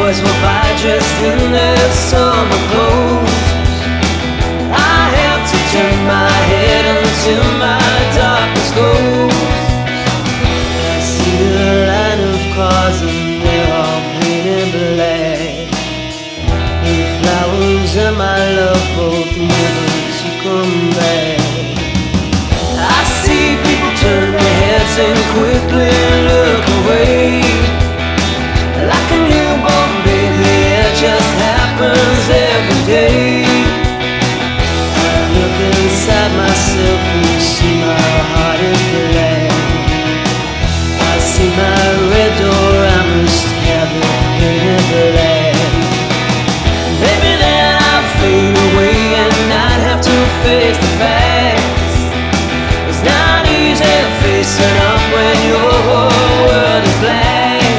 boys will buy dressed in their summer clothes. I have to turn my head until my darkness goes. I see a line of cars and they're all painted black. The flowers and my love both never to come back. I see people turn their heads and quickly look away. Like a newborn baby, it just happens every day. I look inside myself and see my heart is black. I see my red door, I must have it painted black. Maybe then I'll fade away and I'd have to face the facts. It's not easy facing up when your whole world is black.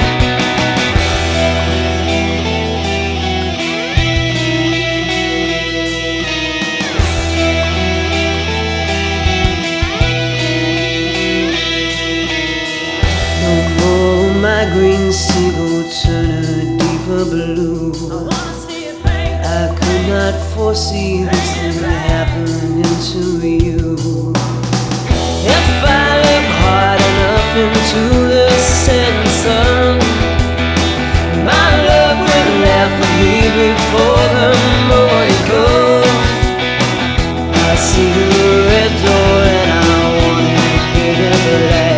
My green sea will turn a deeper blue. I could not foresee this thing happening to you. If I look hard enough into the setting sun, my love will laugh at me before the morning comes. I see the red door and I want it painted black.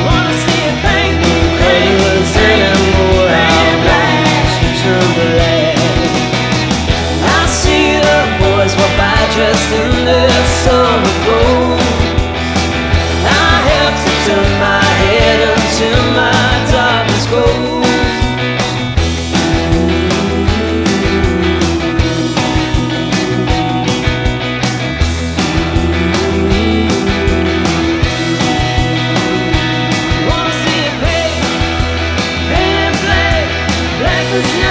Dressed in their summer clothes. I have to turn my head until my darkness goes. Wanna see it painted black, black as